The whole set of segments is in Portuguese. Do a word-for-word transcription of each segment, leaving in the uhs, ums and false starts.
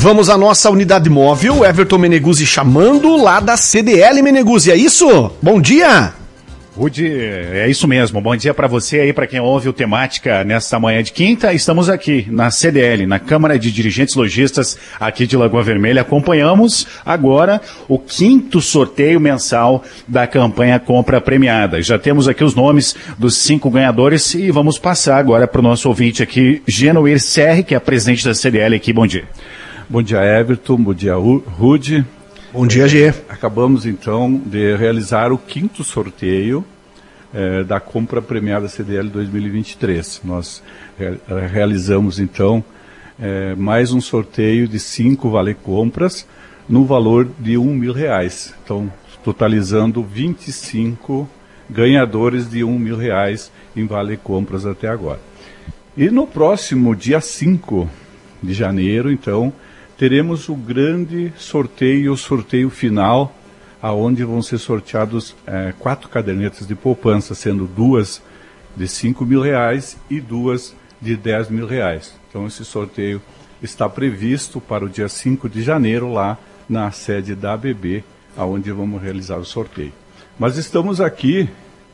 Vamos à nossa unidade móvel, Everton Meneguzzi chamando lá da C D L Meneguzzi, é isso? Bom dia! Rude, é isso mesmo. Bom dia para você aí, para quem ouve o Temática nesta manhã de quinta. Estamos aqui na C D L, na Câmara de Dirigentes Lojistas aqui de Lagoa Vermelha. Acompanhamos agora o quinto sorteio mensal da campanha Compra Premiada. Já temos aqui os nomes dos cinco ganhadores e vamos passar agora para o nosso ouvinte aqui, Genoir Serri, que é presidente da C D L aqui. Bom dia. Bom dia, Everton. Bom dia, Rude. Bom dia, Gê. Acabamos, então, de realizar o quinto sorteio eh, da Compra Premiada C D L dois mil e vinte e três. Nós re realizamos, então, eh, mais um sorteio de cinco vale-compras no valor de um mil reais. Então, totalizando vinte e cinco ganhadores de um mil reais em vale-compras até agora. E no próximo dia cinco de janeiro, então, teremos o grande sorteio, o sorteio final, aonde vão ser sorteados é, quatro cadernetas de poupança, sendo duas de cinco mil reais e duas de dez mil reais. Então esse sorteio está previsto para o dia cinco de janeiro lá na sede da A B B, aonde vamos realizar o sorteio. Mas estamos aqui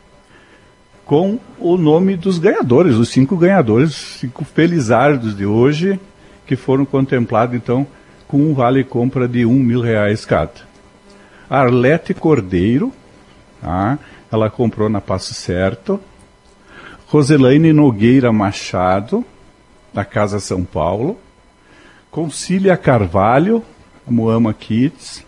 com o nome dos ganhadores, os cinco ganhadores, cinco felizardos de hoje, que foram contemplados, então, com um vale-compra de um mil reais cada. Arlete Cordeiro, tá? Ela comprou na Passo Certo. Roselaine Nogueira Machado, da Casa São Paulo. Concília Carvalho, Moama Kids.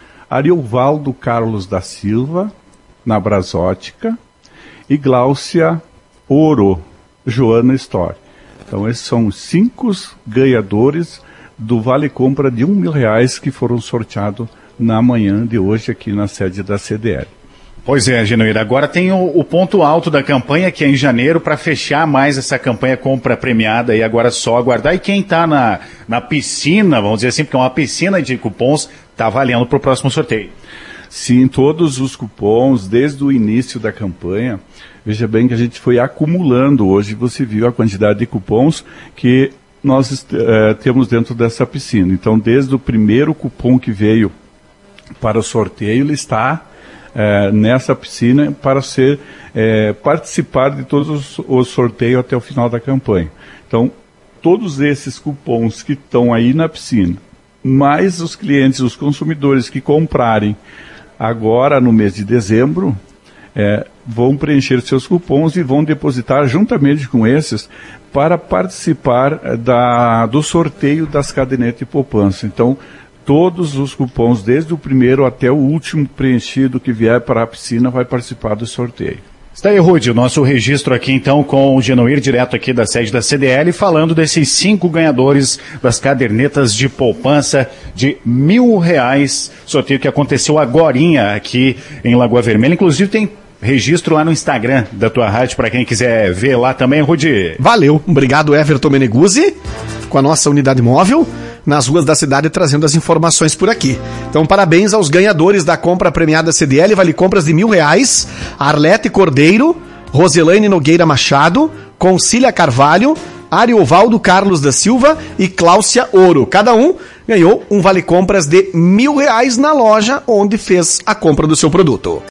Ariovaldo Carlos da Silva, na Brasótica. E Gláucia Ouro, Joana Store. Então, esses são os cinco ganhadores do vale-compra de um mil reais que foram sorteados na manhã de hoje aqui na sede da C D L. Pois é, Genoir, agora tem o, o ponto alto da campanha, que é em janeiro, para fechar mais essa campanha Compra Premiada, e agora é só aguardar. E quem está na, na piscina, vamos dizer assim, porque é uma piscina de cupons, está valendo para o próximo sorteio. Sim, todos os cupons, desde o início da campanha. Veja bem que a gente foi acumulando. Hoje você viu a quantidade de cupons que nós eh, temos dentro dessa piscina. Então, desde o primeiro cupom que veio para o sorteio, ele está eh, nessa piscina para ser eh, participar de todos os, os sorteios até o final da campanha. Então, todos esses cupons que estão aí na piscina, mais os clientes, os consumidores que comprarem agora no mês de dezembro, É, vão preencher seus cupons e vão depositar juntamente com esses para participar da, do sorteio das cadernetas de poupança. Então, todos os cupons, desde o primeiro até o último preenchido que vier para a piscina, vai participar do sorteio. Está aí, Rude, o nosso registro aqui, então, com o Genoir, direto aqui da sede da C D L, falando desses cinco ganhadores das cadernetas de poupança de mil reais, sorteio que aconteceu agorinha aqui em Lagoa Vermelha. Inclusive, tem registro lá no Instagram da tua rádio, para quem quiser ver lá também, Rude. Valeu, obrigado, Everton Meneguzzi, com a nossa unidade móvel, nas ruas da cidade, trazendo as informações por aqui. Então, parabéns aos ganhadores da Compra Premiada C D L, vale compras de mil reais, Arlete Cordeiro, Roselaine Nogueira Machado, Concília Carvalho, Ariovaldo Carlos da Silva e Cláucia Ouro. Cada um ganhou um vale compras de mil reais na loja onde fez a compra do seu produto.